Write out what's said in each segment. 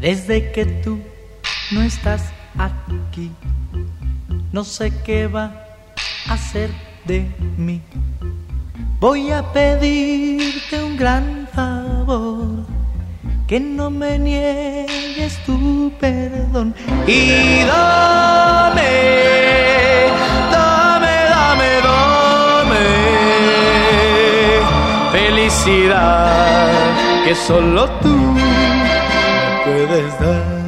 Desde que tú no estás aquí, no sé qué va a ser de mí. Voy a pedirte un gran favor, que no me niegues tu perdón. Y dame felicidad que solo tú me puedes dar.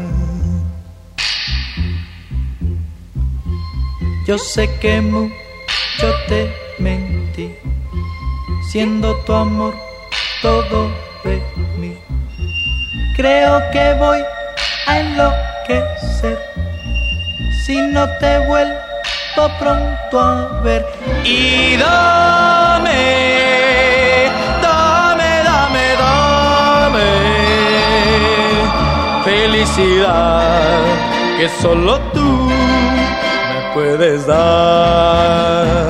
Yo sé que mucho te mentí, siendo tu amor todo de mí. Creo que voy a enloquecer si no te vuelvo pronto a ver. Y dame felicidad que solo tú me puedes dar.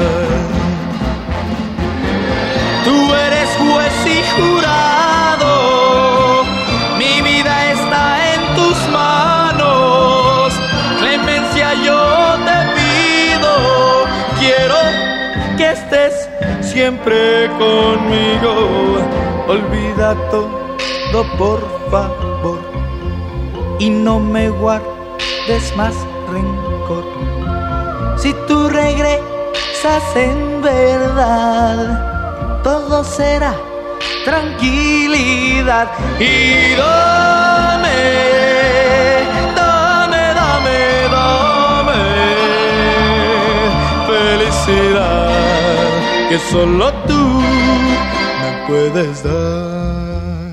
Tú eres juez y jurado, mi vida está en tus manos. Clemencia yo te pido, quiero que estés siempre conmigo. Olvida todo por favor y no me guardes más rencor. Si tú regresas en verdad, todo será tranquilidad. Y dame felicidad que solo tú me puedes dar.